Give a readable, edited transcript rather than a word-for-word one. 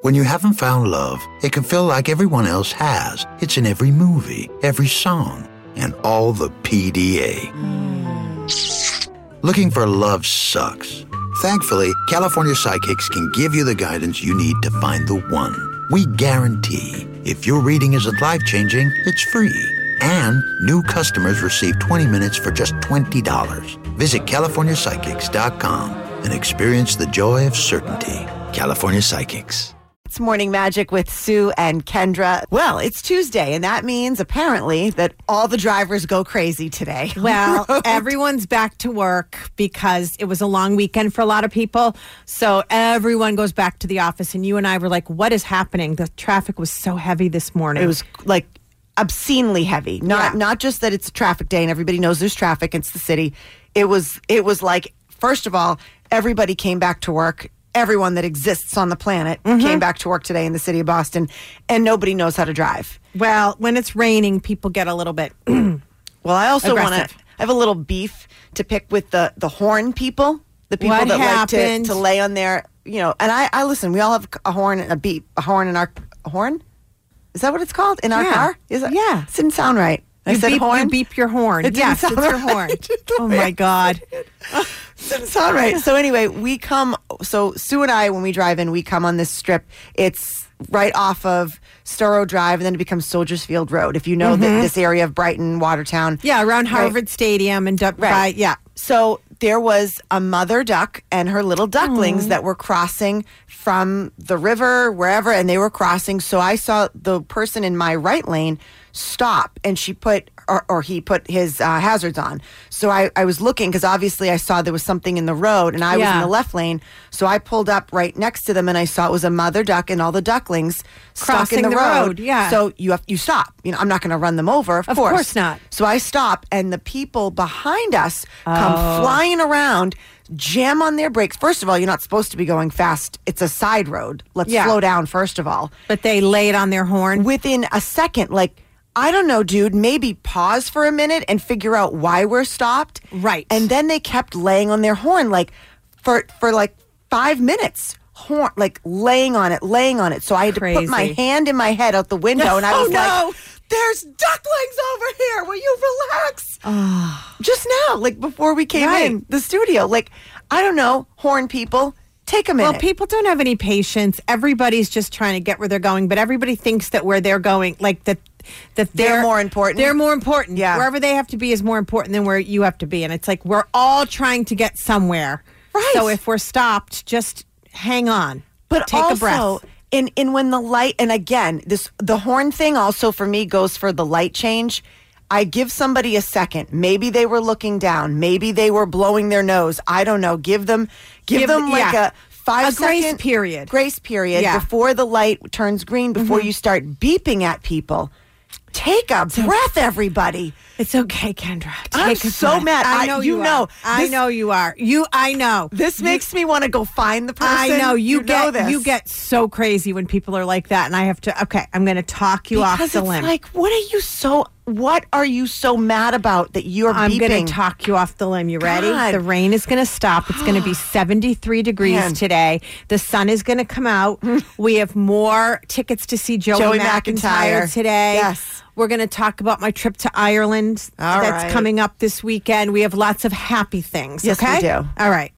When you haven't found love, it can feel like everyone else has. It's in every movie, every song, and all the PDA. Looking for love sucks. Thankfully, California Psychics can give you the guidance you need to find the one. We guarantee if your reading isn't life-changing, it's free. And new customers receive 20 minutes for just $20. Visit CaliforniaPsychics.com and experience the joy of certainty. California Psychics. It's Morning Magic with Sue and Kendra. Well, it's Tuesday, and that means apparently that all the drivers go crazy today. Well, everyone's back to work because it was a long weekend for a lot of people. So everyone goes back to the office, and you and I were like, what is happening? The traffic was so heavy this morning. It was like obscenely heavy. Not just that it's a traffic day and everybody knows there's traffic. It's the city. It was like, first of all, everybody came back to work. Everyone that exists on the planet came back to work today in the city of Boston, and nobody knows how to drive. Well, when it's raining, people get a little bit Well, I also want to, aggressive. I have a little beef to pick with the horn people, the people What that happened? like to lay on their, and I listen, we all have a horn and a beep, a horn in our, a horn? Is that what it's called? In our car? Is it? Yeah. It didn't sound right. I said beep, horn. You beep your horn. It didn't Yes, sound it's your right. horn. Oh, my God. Didn't sound right. So anyway, so Sue and I, when we drive in, we come on this strip. It's right off of Storrow Drive, and then it becomes Soldiers Field Road. If you know this area of Brighton, Watertown. Yeah, around Harvard Stadium and yeah. So there was a mother duck and her little ducklings that were crossing from the river, wherever, and they were crossing. So I saw the person in my right lane stop, and she put, or he put his hazards on. So I was looking, because obviously I saw there was something in the road, and I was in the left lane. So I pulled up right next to them, and I saw it was a mother duck and all the ducklings stuck in Crossing the the road. road, yeah. So you stop. I'm not going to run them over, of course. Of course not. So I stop, and the people behind us come flying around, jam on their brakes. First of all, you're not supposed to be going fast. It's a side road. Let's slow down, first of all. But they lay it on their horn. Within a second, I don't know, dude, maybe pause for a minute and figure out why we're stopped. Right. And then they kept laying on their horn, for 5 minutes. Horn, laying on it. So I had to put my hand in my head out the window, and I was like, there's ducklings over here. Will you relax? Just now, before we came in the studio. I don't know, horn people, take a minute. Well, people don't have any patience. Everybody's just trying to get where they're going, but everybody thinks that where they're going, that they're more important. They're more important. Yeah. Wherever they have to be is more important than where you have to be. And it's like we're all trying to get somewhere. Right. So if we're stopped, just hang on. But take also, a breath. in when the light, and again, the horn thing also for me goes for the light change. I give somebody a second. Maybe they were looking down. Maybe they were blowing their nose. I don't know. Give them a 5-second grace period before the light turns green, before you start beeping at people. Take a breath, everybody. It's okay, Kendra. I'm Take a so breath. mad. I know you are. I know you are. I know. This makes me want to go find the person. I know. You this. get so crazy when people are like that, and I have to. Okay, I'm going to talk you off the limb. What are you so mad about that you're beeping? I'm going to talk you off the limb. You ready? God. The rain is going to stop. It's going to be 73 degrees today. The sun is going to come out. We have more tickets to see Joey McIntyre today. Yes. We're going to talk about my trip to Ireland that's coming up this weekend. We have lots of happy things. Yes, okay? we do. All right.